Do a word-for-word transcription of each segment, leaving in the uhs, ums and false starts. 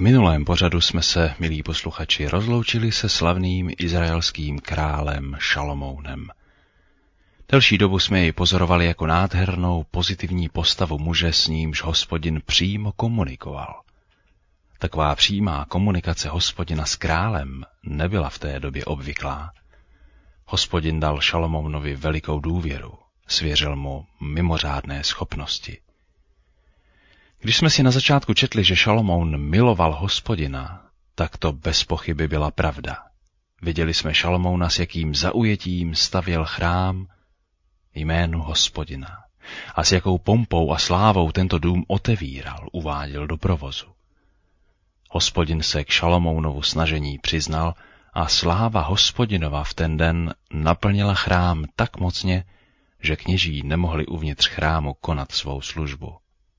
minulém pořadu jsme se, milí posluchači, rozloučili se slavným izraelským králem Šalomounem. Delší dobu jsme jej pozorovali jako nádhernou, pozitivní postavu muže, s nímž Hospodin přímo komunikoval. Taková přímá komunikace Hospodina s králem nebyla v té době obvyklá. Hospodin dal Šalomounovi velikou důvěru, svěřil mu mimořádné schopnosti. Když jsme si na začátku četli, že Šalomoun miloval Hospodina, tak to bez pochyby byla pravda. Viděli jsme Šalomouna, s jakým zaujetím stavěl chrám jménu Hospodina a s jakou pompou a slávou tento dům otevíral, uváděl do provozu. Hospodin se k Šalomounovu snažení přiznal a sláva Hospodinova v ten den naplnila chrám tak mocně, že kněží nemohli uvnitř chrámu konat svou službu.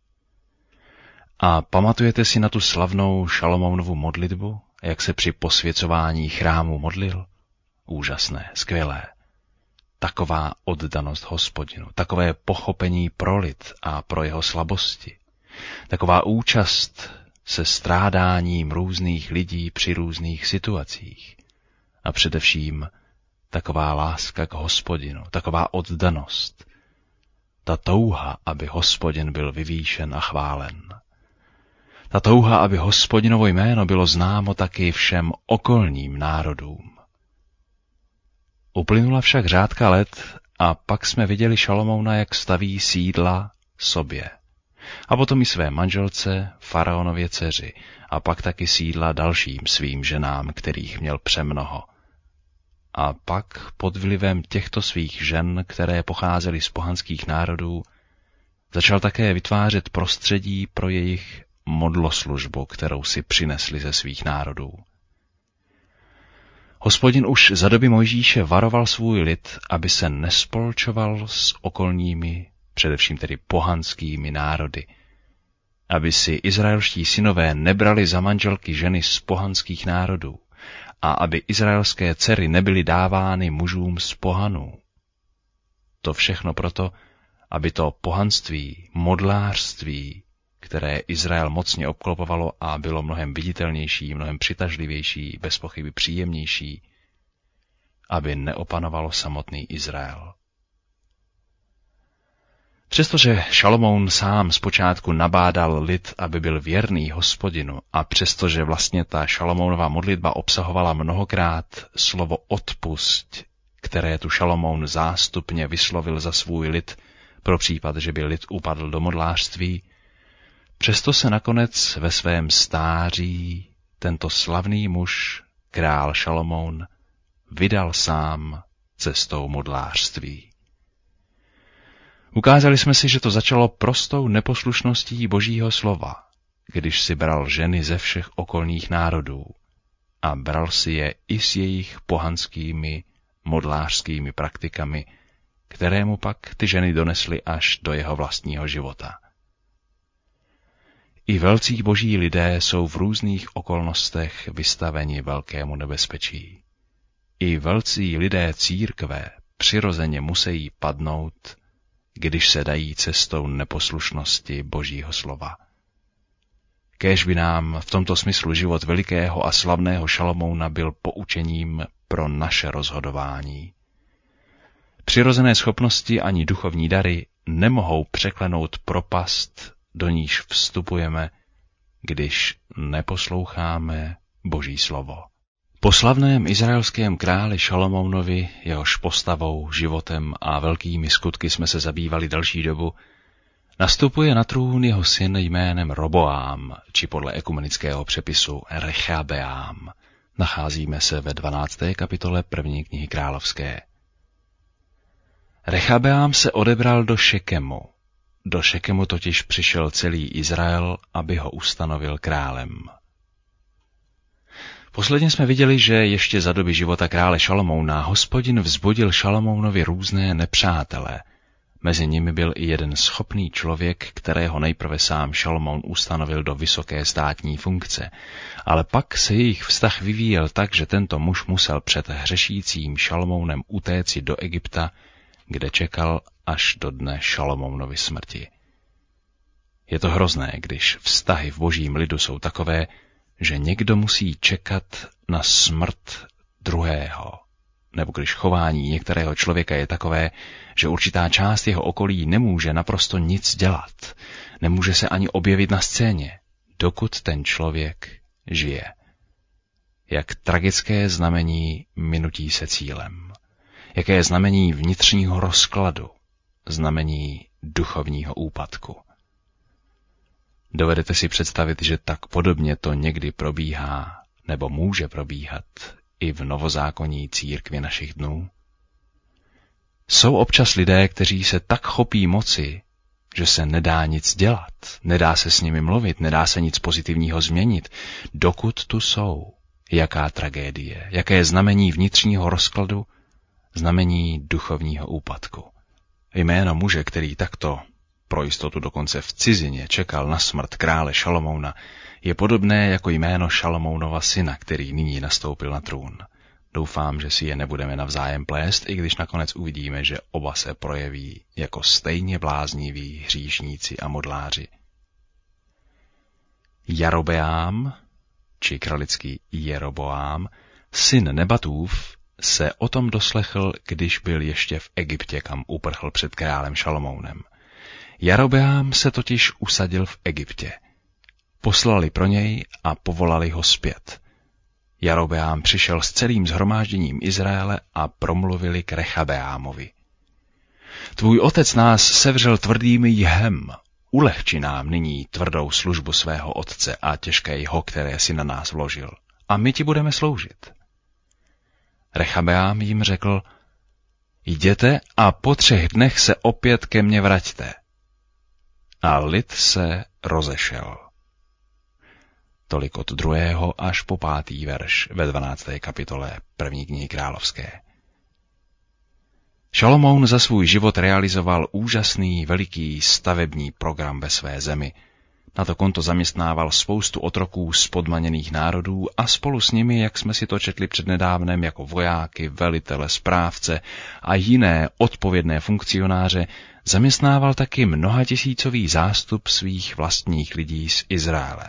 A pamatujete si na tu slavnou Šalomounovu modlitbu, jak se při posvěcování chrámu modlil? Úžasné, skvělé. Taková oddanost Hospodinu, takové pochopení pro lid a pro jeho slabosti, taková účast se strádáním různých lidí při různých situacích a především taková láska k Hospodinu, taková oddanost, ta touha, aby Hospodin byl vyvýšen a chválen. Ta touha, aby Hospodinovo jméno bylo známo taky všem okolním národům. Uplynula však řádka let a pak jsme viděli Šalomouna, jak staví sídla sobě. A potom i své manželce, faraonově dceři, a pak taky sídla dalším svým ženám, kterých měl přemnoho. A pak pod vlivem těchto svých žen, které pocházely z pohanských národů, začal také vytvářet prostředí pro jejich modloslužbu, kterou si přinesli ze svých národů. Hospodin už za doby Mojžíše varoval svůj lid, aby se nespolčoval s okolními, především tedy pohanskými národy, aby si izraelští synové nebrali za manželky ženy z pohanských národů a aby izraelské dcery nebyly dávány mužům z pohanů. To všechno proto, aby to pohanství, modlářství, které Izrael mocně obklopovalo a bylo mnohem viditelnější, mnohem přitažlivější, bez pochyby příjemnější, aby neopanovalo samotný Izrael. Přestože Šalomoun sám zpočátku nabádal lid, aby byl věrný Hospodinu, a přestože vlastně ta Šalomounova modlitba obsahovala mnohokrát slovo odpusť, které tu Šalomoun zástupně vyslovil za svůj lid pro případ, že by lid upadl do modlářství, přesto se nakonec ve svém stáří tento slavný muž, král Šalomoun, vydal sám cestou modlářství. Ukázali jsme si, že to začalo prostou neposlušností Božího slova, když si bral ženy ze všech okolních národů a bral si je i s jejich pohanskými modlářskými praktikami, které mu pak ty ženy donesly až do jeho vlastního života. I velcí boží lidé jsou v různých okolnostech vystaveni velkému nebezpečí. I velcí lidé církve přirozeně musí padnout, když se dají cestou neposlušnosti Božího slova. Kéž by nám v tomto smyslu život velikého a slavného Šalomouna byl poučením pro naše rozhodování. Přirozené schopnosti ani duchovní dary nemohou překlenout propast, do níž vstupujeme, když neposloucháme Boží slovo. Po slavném izraelském králi Šalomounovi, jehož postavou, životem a velkými skutky jsme se zabývali další dobu, nastupuje na trůn jeho syn jménem Roboám, či podle ekumenického přepisu Rechabeám. Nacházíme se ve dvanácté kapitole první knihy královské. Rechabeám se odebral do Šekemu. Do Šekemu totiž přišel celý Izrael, aby ho ustanovil králem. Posledně jsme viděli, že ještě za doby života krále Šalomouna Hospodin vzbudil Šalomounovi různé nepřátele. Mezi nimi byl i jeden schopný člověk, kterého nejprve sám Šalomoun ustanovil do vysoké státní funkce, ale pak se jejich vztah vyvíjel tak, že tento muž musel před hřešícím Šalomounem utéci do Egypta, kde čekal až do dne Šalomounovy smrti. Je to hrozné, když vztahy v božím lidu jsou takové, že někdo musí čekat na smrt druhého, nebo když chování některého člověka je takové, že určitá část jeho okolí nemůže naprosto nic dělat, nemůže se ani objevit na scéně, dokud ten člověk žije. Jak tragické znamení minutí se cílem, jaké znamení vnitřního rozkladu, znamení duchovního úpadku. Dovedete si představit, že tak podobně to někdy probíhá, nebo může probíhat i v novozákonní církvi našich dnů? Jsou občas lidé, kteří se tak chopí moci, že se nedá nic dělat, nedá se s nimi mluvit, nedá se nic pozitivního změnit, dokud tu jsou. Jaká tragédie, jaké znamení vnitřního rozkladu, znamení duchovního úpadku. Jméno muže, který takto, pro jistotu dokonce v cizině, čekal na smrt krále Šalomouna, je podobné jako jméno Šalomounova syna, který nyní nastoupil na trůn. Doufám, že si je nebudeme navzájem plést, i když nakonec uvidíme, že oba se projeví jako stejně blázniví hříšníci a modláři. Jarobeám, či kralický Jeroboám, syn Nebatův, se o tom doslechl, když byl ještě v Egyptě, kam uprchl před králem Šalomounem. Jarobeám se totiž usadil v Egyptě. Poslali pro něj a povolali ho zpět. Jarobeám přišel s celým shromážděním Izraele a promluvili k Rechabeámovi. Tvůj otec nás sevřel tvrdým jhem, ulehči nám nyní tvrdou službu svého otce a těžké jho, které si na nás vložil, a my ti budeme sloužit. Rechabeám jim řekl, jděte a po třech dnech se opět ke mně vraťte. A lid se rozešel. Tolik od druhého až po pátý verš ve dvanácté kapitole první knihy královské. Šalomoun za svůj život realizoval úžasný, veliký stavební program ve své zemi. Na to konto zaměstnával spoustu otroků z podmaněných národů a spolu s nimi, jak jsme si to četli přednedávnem, jako vojáky, velitele, správce a jiné odpovědné funkcionáře, zaměstnával taky mnohatisícový zástup svých vlastních lidí z Izraele.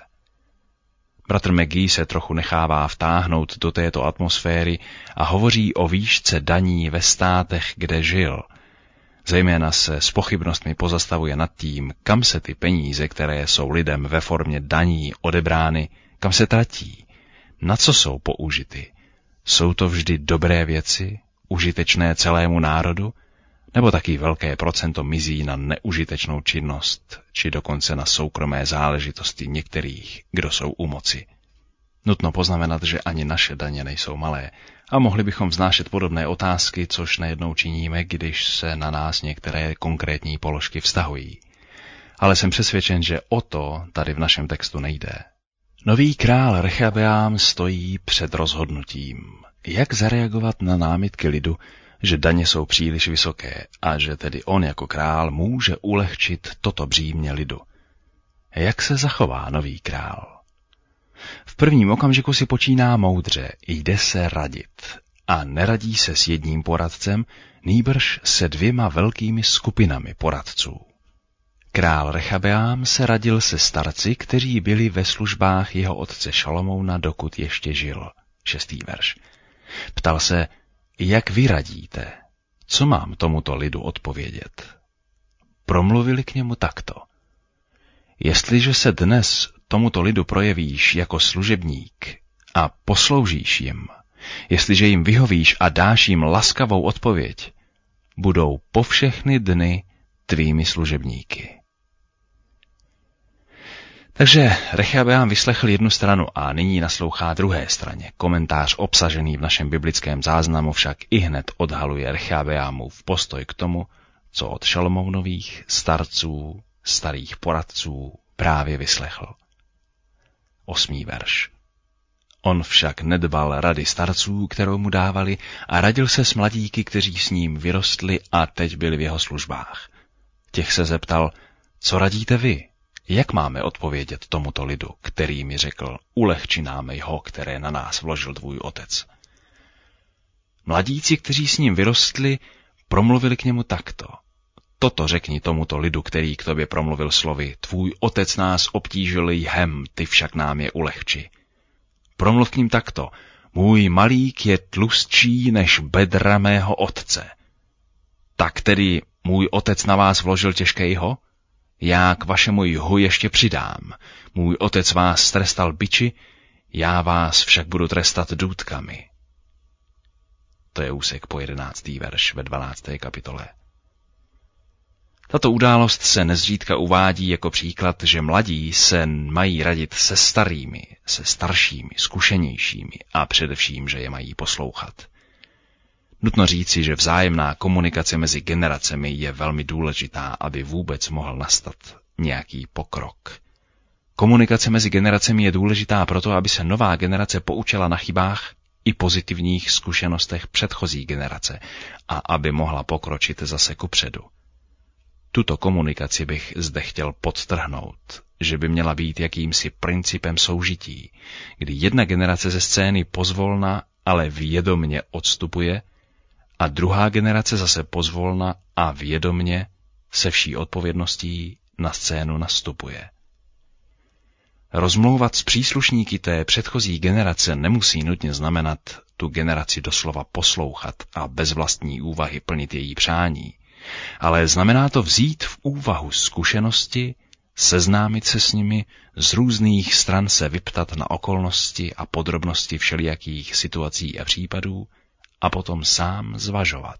Bratr McGee se trochu nechává vtáhnout do této atmosféry a hovoří o výšce daní ve státech, kde žil. Zejména se s pochybnostmi pozastavuje nad tím, kam se ty peníze, které jsou lidem ve formě daní odebrány, kam se tratí, na co jsou použity. Jsou to vždy dobré věci, užitečné celému národu, nebo taky velké procento mizí na neužitečnou činnost, či dokonce na soukromé záležitosti některých, kdo jsou u moci. Nutno poznamenat, že ani naše daně nejsou malé a mohli bychom vznášet podobné otázky, což nejednou činíme, když se na nás některé konkrétní položky vztahují. Ale jsem přesvědčen, že o to tady v našem textu nejde. Nový král Rechabeám stojí před rozhodnutím, jak zareagovat na námitky lidu, že daně jsou příliš vysoké a že tedy on jako král může ulehčit toto břímě lidu. Jak se zachová nový král? V prvním okamžiku si počíná moudře, jde se radit a neradí se s jedním poradcem, nýbrž se dvěma velkými skupinami poradců. Král Rechabeám se radil se starci, kteří byli ve službách jeho otce Šalomouna, dokud ještě žil. Šestý verš. Ptal se, jak vy radíte? Co mám tomuto lidu odpovědět? Promluvili k němu takto. Jestliže se dnes tomuto lidu projevíš jako služebník a posloužíš jim, jestliže jim vyhovíš a dáš jim laskavou odpověď, budou po všechny dny tvými služebníky. Takže Rechabeám vyslechl jednu stranu a nyní naslouchá druhé straně. Komentář obsažený v našem biblickém záznamu však ihned odhaluje Rechabeámův postoj k tomu, co od Šalomounových starců, starých poradců právě vyslechl. Osmý verš. On však nedbal rady starců, kterou mu dávali, a radil se s mladíky, kteří s ním vyrostli a teď byli v jeho službách. Těch se zeptal, co radíte vy? Jak máme odpovědět tomuto lidu, který mi řekl, ulehči nám jeho, které na nás vložil tvůj otec? Mladíci, kteří s ním vyrostli, promluvili k němu takto. Toto řekni tomuto lidu, který k tobě promluvil slovy, tvůj otec nás obtížil jhem, ty však nám je ulehči. Promluv k ním takto. Můj malík je tlustší než bedra mého otce. Tak tedy můj otec na vás vložil těžkejho? Já k vašemu jhu ještě přidám. Můj otec vás trestal biči, já vás však budu trestat důtkami. To je úsek po jedenáctý verš ve dvanácté kapitole. Tato událost se nezřídka uvádí jako příklad, že mladí se mají radit se starými, se staršími, zkušenějšími a především, že je mají poslouchat. Nutno říci, že vzájemná komunikace mezi generacemi je velmi důležitá, aby vůbec mohl nastat nějaký pokrok. Komunikace mezi generacemi je důležitá proto, aby se nová generace poučila na chybách i pozitivních zkušenostech předchozí generace a aby mohla pokročit zase kupředu. Tuto komunikaci bych zde chtěl podtrhnout, že by měla být jakýmsi principem soužití, kdy jedna generace ze scény pozvolna, ale vědomně odstupuje a druhá generace zase pozvolna a vědomně se vší odpovědností na scénu nastupuje. Rozmlouvat s příslušníky té předchozí generace nemusí nutně znamenat tu generaci doslova poslouchat a bez vlastní úvahy plnit její přání, ale znamená to vzít v úvahu zkušenosti, seznámit se s nimi, z různých stran se vyptat na okolnosti a podrobnosti všelijakých situací a případů a potom sám zvažovat.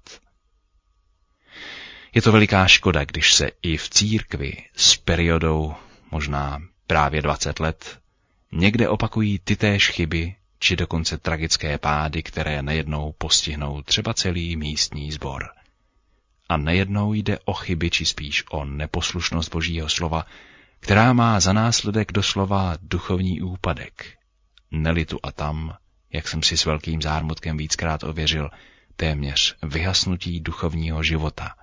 Je to veliká škoda, když se i v církvi s periodou možná právě dvacet let někde opakují tytéž chyby či dokonce tragické pády, které nejednou postihnou třeba celý místní sbor. A nejednou jde o chyby, či spíš o neposlušnost Božího slova, která má za následek doslova duchovní úpadek. Neli tu a tam, jak jsem si s velkým zármutkem víckrát ověřil, téměř vyhasnutí duchovního života.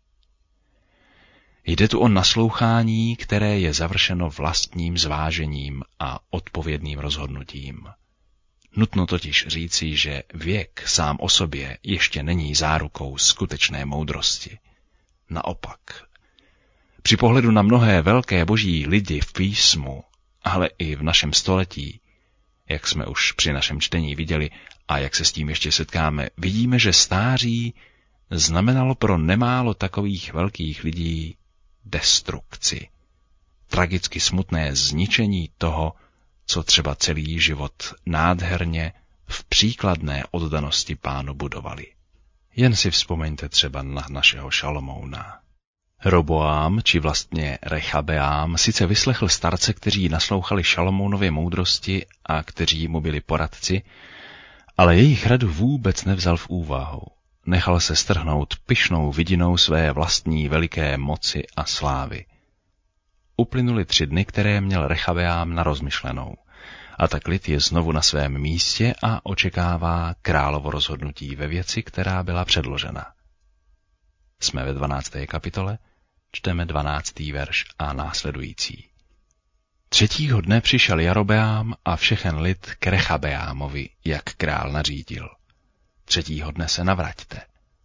Jde tu o naslouchání, které je završeno vlastním zvážením a odpovědným rozhodnutím. Nutno totiž říci, že věk sám o sobě ještě není zárukou skutečné moudrosti. Naopak, při pohledu na mnohé velké boží lidi v písmu, ale i v našem století, jak jsme už při našem čtení viděli a jak se s tím ještě setkáme, vidíme, že stáří znamenalo pro nemálo takových velkých lidí destrukci, tragicky smutné zničení toho, co třeba celý život nádherně v příkladné oddanosti Pánu budovali. Jen si vzpomeňte třeba na našeho Šalomouna. Roboám, či vlastně Rechabeám, sice vyslechl starce, kteří naslouchali Šalomounově moudrosti a kteří mu byli poradci, ale jejich radu vůbec nevzal v úvahu. Nechal se strhnout pyšnou vidinou své vlastní veliké moci a slávy. Uplynuly tři dny, které měl Rechabeám na rozmyšlenou, a tak lid je znovu na svém místě a očekává královo rozhodnutí ve věci, která byla předložena. Jsme ve dvanácté kapitole, čteme dvanáctý verš a následující. Třetího dne přišel Jarobeám a všechen lid k Rechabeámovi, jak král nařídil. Třetího dne se navraťte.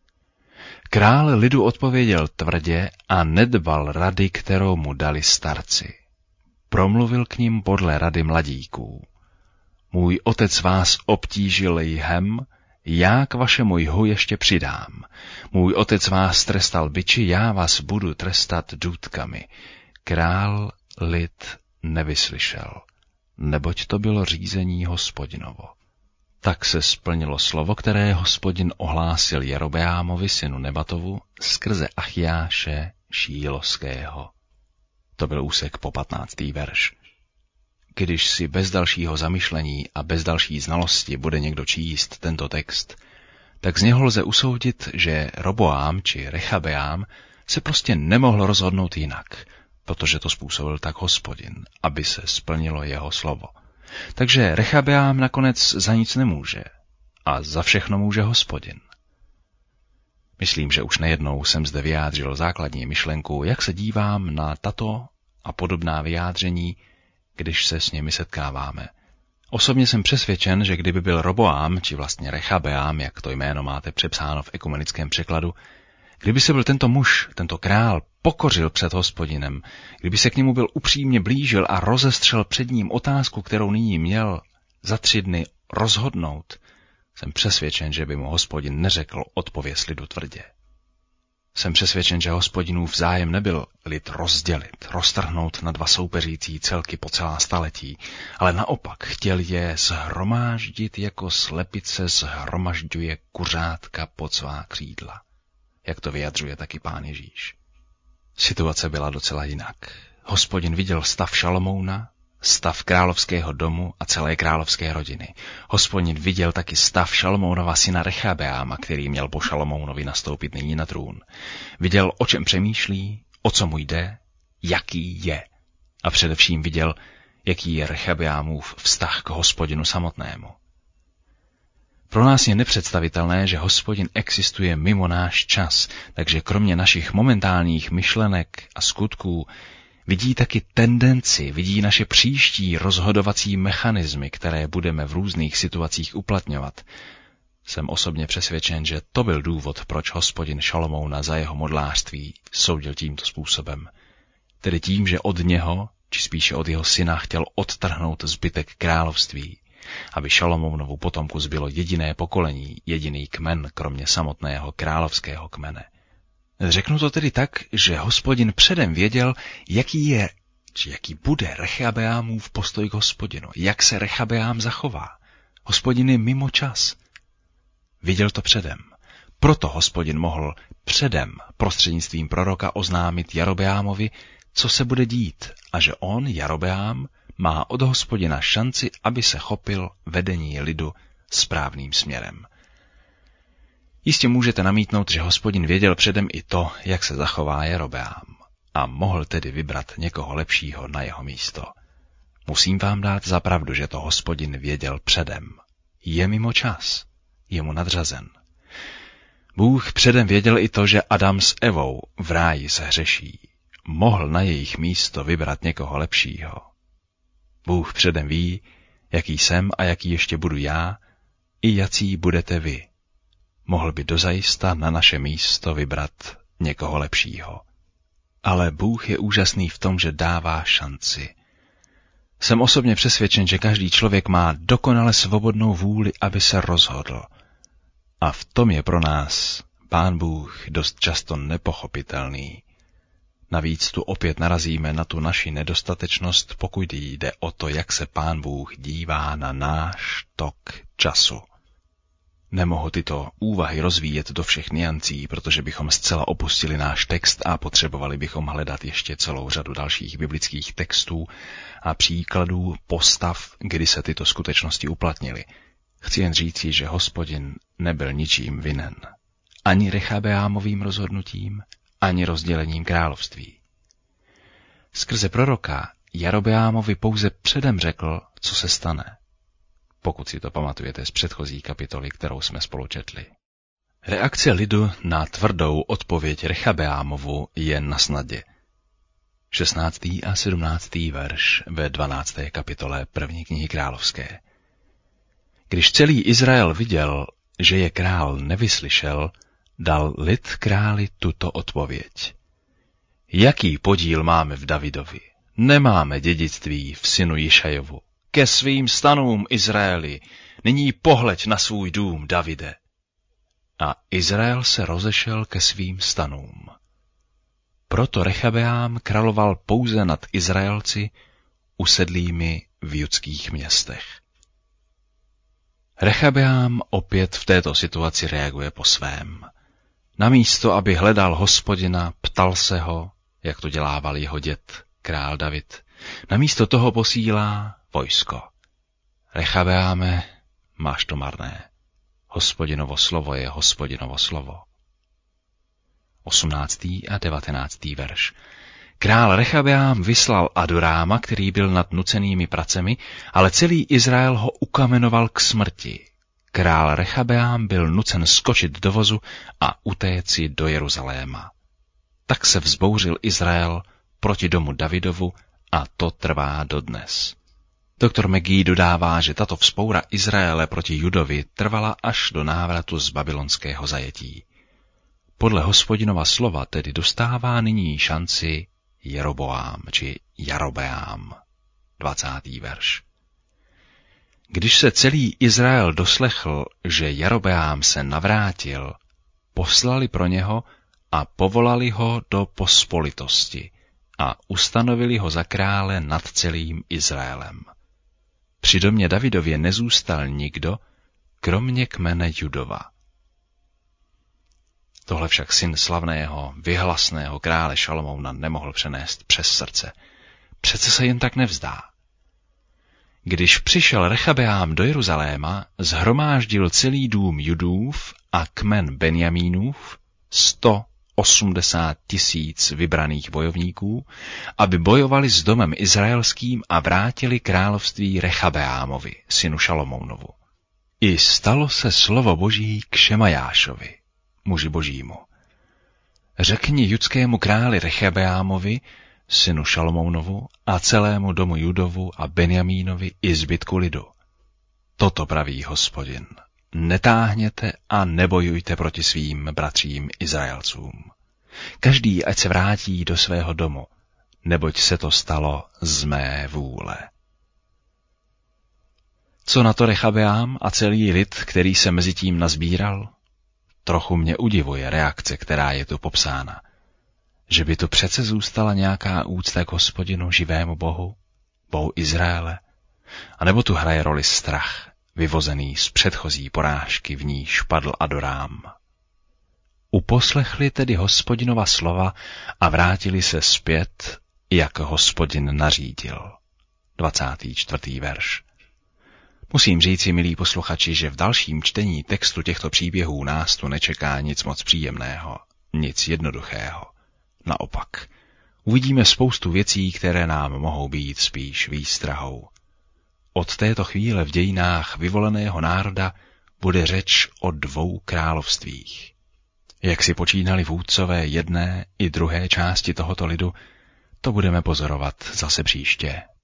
Král lidu odpověděl tvrdě a nedbal rady, kterou mu dali starci. Promluvil k nim podle rady mladíků. Můj otec vás obtížil jhem, já k vašemu jhu ještě přidám. Můj otec vás trestal biči, já vás budu trestat důtkami. Král lid nevyslyšel, neboť to bylo řízení Hospodinovo. Tak se splnilo slovo, které Hospodin ohlásil Jerobeámovi synu Nebatovu skrze Achiáše Šíloského. To byl úsek po patnáctý verš. Když si bez dalšího zamyšlení a bez další znalosti bude někdo číst tento text, tak z něho lze usoudit, že Roboám či Rechabeám se prostě nemohl rozhodnout jinak, protože to způsobil tak Hospodin, aby se splnilo jeho slovo. Takže Rechabeám nakonec za nic nemůže a za všechno může Hospodin. Myslím, že už nejednou jsem zde vyjádřil základní myšlenku, jak se dívám na tato a podobná vyjádření, když se s nimi setkáváme. Osobně jsem přesvědčen, že kdyby byl Roboám, či vlastně Rechabeám, jak to jméno máte přepsáno v ekumenickém překladu, kdyby se byl tento muž, tento král, pokořil před Hospodinem, kdyby se k němu byl upřímně blížil a rozestřel před ním otázku, kterou nyní měl, za tři dny rozhodnout, jsem přesvědčen, že by mu Hospodin neřekl odpověz lidu tvrdě. Jsem přesvědčen, že Hospodinův zájem nebyl lid rozdělit, roztrhnout na dva soupeřící celky po celá staletí, ale naopak chtěl je shromáždit, jako slepice shromažďuje kuřátka pod svá křídla, jak to vyjadřuje taky Pán Ježíš. Situace byla docela jinak. Hospodin viděl stav Šalomouna, stav královského domu a celé královské rodiny. Hospodin viděl taky stav Šalomounova syna Rechabeáma, který měl po Šalomounovi nastoupit nyní na trůn. Viděl, o čem přemýšlí, o co mu jde, jaký je. A především viděl, jaký je Rechabeámův vztah k Hospodinu samotnému. Pro nás je nepředstavitelné, že Hospodin existuje mimo náš čas, takže kromě našich momentálních myšlenek a skutků vidí taky tendenci, vidí naše příští rozhodovací mechanismy, které budeme v různých situacích uplatňovat. Jsem osobně přesvědčen, že to byl důvod, proč Hospodin Šalomouna za jeho modlářství soudil tímto způsobem. Tedy tím, že od něho, či spíše od jeho syna, chtěl odtrhnout zbytek království, aby Šalomounovu potomku zbylo jediné pokolení, jediný kmen, kromě samotného královského kmene. Řeknu to tedy tak, že Hospodin předem věděl, jaký je, či jaký bude Rechabeámův postoj k Hospodinu, jak se Rechabeám zachová. Hospodin je mimo čas. Viděl to předem. Proto Hospodin mohl předem prostřednictvím proroka oznámit Jarobeámovi, co se bude dít a že on, Jarobeám, má od Hospodina šanci, aby se chopil vedení lidu správným směrem. Jistě můžete namítnout, že Hospodin věděl předem i to, jak se zachová Jarobeám a mohl tedy vybrat někoho lepšího na jeho místo. Musím vám dát za pravdu, že to Hospodin věděl předem. Je mimo čas, je mu nadřazen. Bůh předem věděl i to, že Adam s Evou v ráji se hřeší. Mohl na jejich místo vybrat někoho lepšího. Bůh předem ví, jaký jsem a jaký ještě budu já, i jací budete vy. Mohl by dozajista na naše místo vybrat někoho lepšího. Ale Bůh je úžasný v tom, že dává šanci. Jsem osobně přesvědčen, že každý člověk má dokonale svobodnou vůli, aby se rozhodl. A v tom je pro nás Pán Bůh dost často nepochopitelný. Navíc tu opět narazíme na tu naši nedostatečnost, pokud jde o to, jak se Pán Bůh dívá na náš tok času. Nemohu tyto úvahy rozvíjet do všech niancí, protože bychom zcela opustili náš text a potřebovali bychom hledat ještě celou řadu dalších biblických textů a příkladů postav, kdy se tyto skutečnosti uplatnily. Chci jen říci, že Hospodin nebyl ničím vinen. Ani Rechabeámovým rozhodnutím, ani rozdělením království. Skrze proroka Jarobeámovi pouze předem řekl, co se stane. Pokud si to pamatujete z předchozí kapitoly, kterou jsme spolu četli. Reakce lidu na tvrdou odpověď Rechabeámovu je na snadě. šestnáctý a sedmnáctý verš ve dvanácté kapitole první knihy královské. Když celý Izrael viděl, že je král nevyslyšel, dal lid králi tuto odpověď. Jaký podíl máme v Davidovi? Nemáme dědictví v synu Jišajovu. Ke svým stanům, Izraeli, nyní pohleď na svůj dům, Davide. A Izrael se rozešel ke svým stanům. Proto Rechabeám královal pouze nad Izraelci usedlými v judských městech. Rechabeám opět v této situaci reaguje po svém. Namísto, aby hledal Hospodina, ptal se ho, jak to dělával jeho děd, král David. Namísto toho posílá vojsko. Rechabeáme, máš to marné. Hospodinovo slovo je Hospodinovo slovo. osmnáctý a devatenáctý verš. Král Rechabeám vyslal Adoráma, který byl nad nucenými pracemi, ale celý Izrael ho ukamenoval k smrti. Král Rechabeám byl nucen skočit do vozu a utéci do Jeruzaléma. Tak se vzbouřil Izrael proti domu Davidovu a to trvá dodnes. Doktor McGee dodává, že tato vzpoura Izraele proti Judovi trvala až do návratu z babylonského zajetí. Podle Hospodinova slova tedy dostává nyní šanci Jeroboám či Jarobeám. dvacátý verš. Když se celý Izrael doslechl, že Jerobeám se navrátil, poslali pro něho a povolali ho do pospolitosti a ustanovili ho za krále nad celým Izraelem. Při domě Davidově nezůstal nikdo, kromě kmene Judova. Tohle však syn slavného, vyhlasného krále Šalomouna nemohl přenést přes srdce. Přece se jen tak nevzdá. Když přišel Rechabeám do Jeruzaléma, zhromáždil celý dům Judův a kmen Benjamínův, sto osmdesát tisíc vybraných bojovníků, aby bojovali s domem izraelským a vrátili království Rechabeámovi, synu Šalomounovu. I stalo se slovo Boží k Šemajášovi, muži Božímu. Řekni judskému králi Rechabeámovi, synu Šalomounovu, a celému domu Judovu a Benjamínovi i zbytku lidu. Toto praví Hospodin. Netáhněte a nebojujte proti svým bratřím Izraelcům. Každý ať se vrátí do svého domu, neboť se to stalo z mé vůle. Co na to Rechabeám a celý lid, který se mezi tím nazbíral? Trochu mě udivuje reakce, která je tu popsána. Že by tu přece zůstala nějaká úcta k Hospodinu, živému Bohu, Bohu Izraele, anebo tu hraje roli strach, vyvozený z předchozí porážky, v níž padl Adorám. Uposlechli tedy Hospodinova slova a vrátili se zpět, jak Hospodin nařídil. dvacátý čtvrtý verš. Musím říci, milí posluchači, že v dalším čtení textu těchto příběhů nás tu nečeká nic moc příjemného, nic jednoduchého. Naopak, uvidíme spoustu věcí, které nám mohou být spíš výstrahou. Od této chvíle v dějinách vyvoleného národa bude řeč o dvou královstvích. Jak si počínali vůdcové jedné i druhé části tohoto lidu, to budeme pozorovat zase příště.